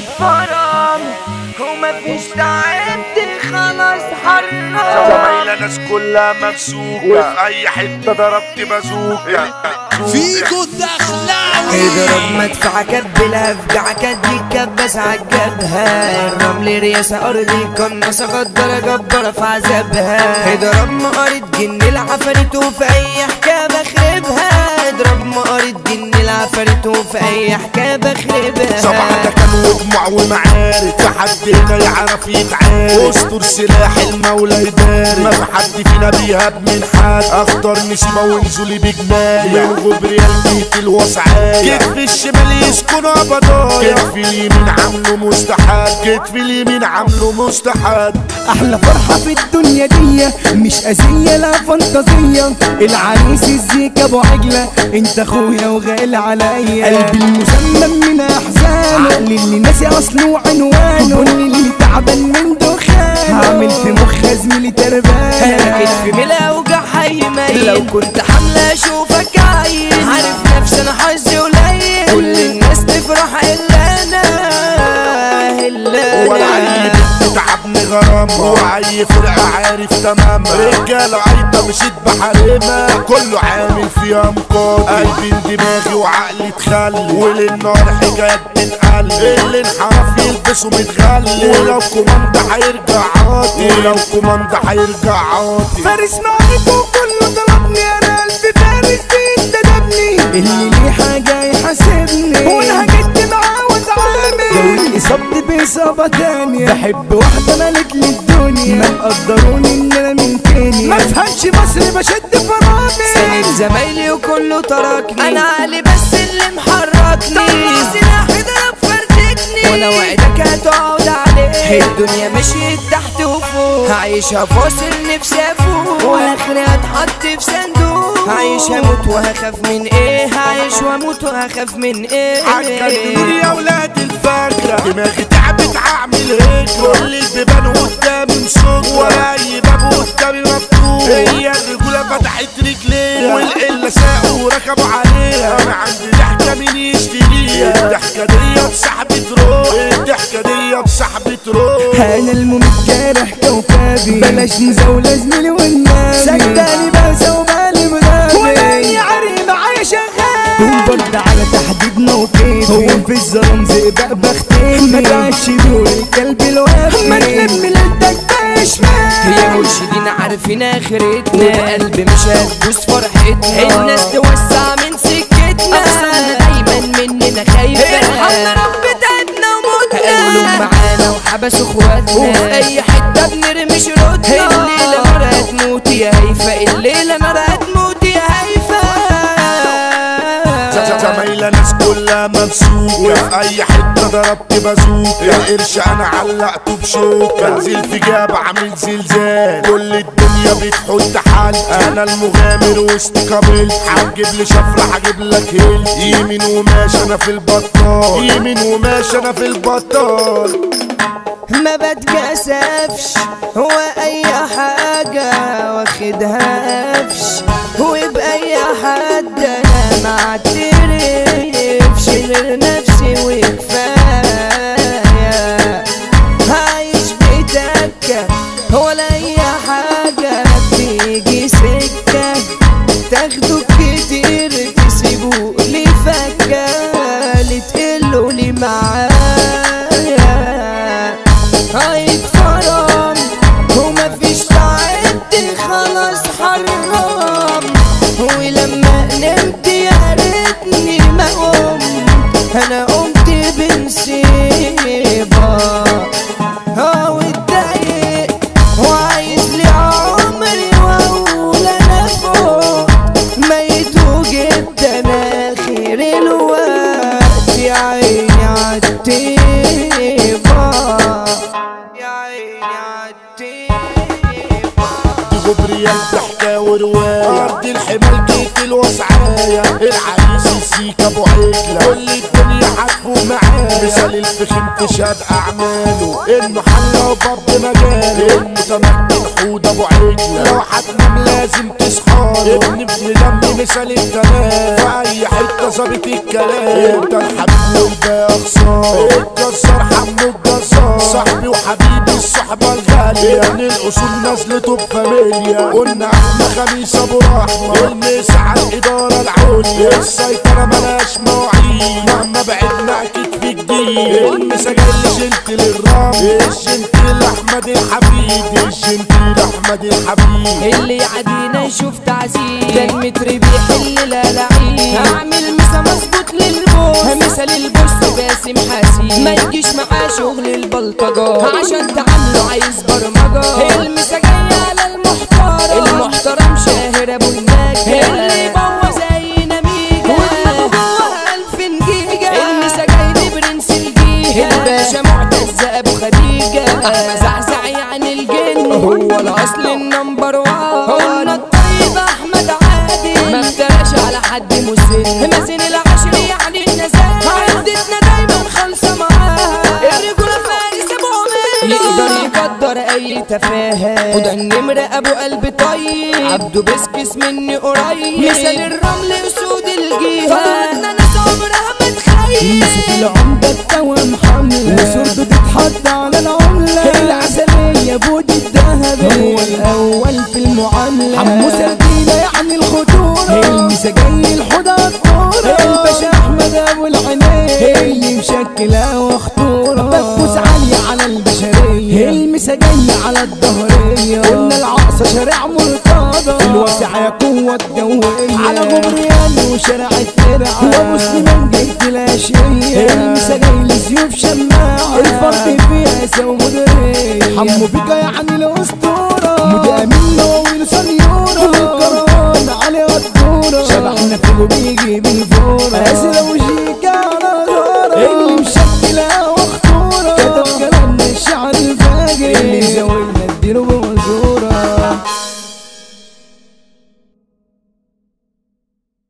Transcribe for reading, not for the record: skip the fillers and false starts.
هيتفرم ومفيش تعبت خلاص حرام. زمايلة ناس كلها ممسوكة وفي أي حتة ضربت بازوكة. فيكو الدخلاوي اضرب مدفع كبلها افجع كدي كبس عالجبهة. الرمل رياسة ارضي قناصة غدارة جبارة في عذابها. اضرب مقارة جن العفاريت وفي اي حكاية بخربها. اضرب مقارة جن العفاريت وفي اي حكاية بخربها. صباح ده كان وجمع ومعارك في حد هنا يعرف يتعارك. استر سلاح المولى يبارك ما في حد فينا بيهاب من حد. اختار نسيبة ونزولي بجناية من غبريال بيت الوسعاية. كتف الشمال يسكن ابضايا كتف اليمين عامله مستحاد. كتف اليمين عامله مستحاد. احلى فرحة في الدنيا دي مش اذية لا فانتازية. العريس الزيك ابو عجلة انت اخويا وغالي عليا. قلبي المسمم من احزانه عقلي اللي ناسي اصله وعنوانه. اللي تعبان من دخانه هعمل في مخ زميلي تربانة. كتفي من الاوجع حي ميت. لو كنت حاملة اشوفك عايز. عارف نفسي انا حظي قليل. كل الناس تفرح الا انا ولا عيب تعبني غرامة وعي فرقة عارف تماما. رجالة عيطة مشيت بحريمة كله عامل فيها مقاضي. قلبي دماغي وعقلي اتخلي وللنار حكايات بتتقل. اللي انحرف يلبسه متغلي ولو كوماندا هيرجع عاطي. ولو كوماندا هيرجع عاطي. فارس معاكم كله ضربني انا قلبي فارس بينتدبني. اللي ليه حاجة يحاسبني وانا هجد معاه واتعامل. لو اللي صبت بإصابة تانية بحب واحدة ملك للدنيا. ما تقدروني ان انا من تاني ما افهمش مصر بشد فرامي. ساند زمايلي وكله تركني. انا عقلي بس اللي محركني. طلع سلاحي ضرب فردتني وانا وعدك هتقعد عليه. الدنيا مشيت تحت وفوق هعيشها فاصل نفسي افوق. واخري هتحط في صندوق. هعيش هموت وهخاف من ايه. هعيش واموت وهخاف من ايه. عالجنوني يا ولاد الفجرة دماغي تعبت هعمل هيك. كل البيبان قدامي مسكرة ولا اي باب قدامي مفتوح. هي الرجولة فتحت رجليها والقلة ساقوا وركبوا عليها. انا عندي ضحكة مين يشتريها. الضحكة دي بسحبة روح. الضحكة دي بسحبة روح. انا المميت جارح كوكبي بلاش مزاولة زميلي والنبي. صدقني بنسى ومالي مغابي ولا اي عري معايا شغال. وبرد على تحديدنا وكيفي هو في الظلام زئبق بختفي. ما تعيش دور الكلب الوافي. ما تلم ليلتك بشمال. هي مرشدين عارفين اخرتنا. قلبي مش هتبوس فرحتنا. الناس توسع من سكتنا. اقسم دايما مننا خايفة. ارحمنا رب تعبنا وموتنا. قالوا معانا وحبسوا اخواتنا. وفي اي حتة بنرمي شروطنا. الليلة نار هتموت يا هيفا. الليلة نار هتموت يا هيفا. زمايلة ناس كلها ممسوكة وفي اي حتة ضربت بازوكة. القرش انا علقته بشوكة. بنزل في جاب عامل زلزال. كل الدنيا بتحط حل. انا المغامر وسط قابلت. هتجيب لي شفرة هجيب لك هيل. يمين وماشي انا في البطال. يمين وماشي انا في البطال. ما بتكسفش هو اي حاجة واخدها قفش. وبأي حد انا معترفش غير نفسي وكفاية. عايش بتكة ولا اي حاجة بتيجي سكة. تاخدوا كتير تسيبوا لي فكة. لتقلوا لي معايا هيتفرم ومفيش تعبت خلاص حرام. ولما نمت يا ريتني ما قمت. انا قمت بنصيبة واتضايق وعايز لي عمري واقول انا فوق. ميت وجبت انا اخر الوقت. يا عيني عالطيبة غبريال ضحكة ورواية. أرض الحمال جيت الوسعاية. العريس السيكا ابو عجلة كل الدنيا حتفوق معاه مثال الفخم تشهد اعماله انه حل وباب مجاله المتمكن حود ابو عجلة لو هتنام لازم تصحاله ابن دم مثال التمام في اي حتة ظابط الكلام انت الحبيب والباقي اخصام الجزار حمو الجزار صاحبي وحبيبي الصحبة الغالية من الاصول نزلته بفاميليا قلنا احنا خميس ابو رحمة المس على الادارة العليا السيطرة ملاش مواعيد مهما بعدنا اكيد في جديد المسا جاي جنت للرام الجنتيل احمد الحبيب الجنتيل احمد الحبيب اللي يعدينا يشوف تعذيب ده المتر بيحل لا لعيب هعمل مسا مظبوط للبوس مثل البوس باسم حسين ما يجيش معاه شغل البلطجة عشان تعامله عايز برمجة المسا جاية على المحترم شاهر ابو النجا اللي يبوظ زي نميجة ودماغه جواها 1000 جيجا المسا جاي برنس الجيجا الباشا معتز ابو خديجة احمد زعزع يعني الجن هو الاصل النمبر 1 قلنا الطيب احمد عادل ما افتراش على حد مسن مازن العشر يعني النزاهة عدتنا دايما خالصة معاها الرجولة فارس ابو عمير يقدر يقدر اي تفاهة وده النمر ابو قلب طيب عبده بسكس مني قريب مثال الرمل اسود الجيهة فضلنا ناس عمرها ما تخيل يوسف العمدة التوام حملة وصورته تتحط على العملة العسلية بود الذهب هو الأول في المعاملة حمو سردينة يعني الخطورة المسا جاي الحوضة الطورة الباشا أحمد أبو العنين اللي مشكلة وخطورة بكبوس عالية على البشرية المسا جاي على الظهرية قلنا العقصة شارع مرتضى في الواسعة يا قوة الجوية على غبريان وشارع الترعة ومسلمان جيت الأشياء المسا جاي لزيوف شماعة الفرق فيها سو مدرية حمو بيكا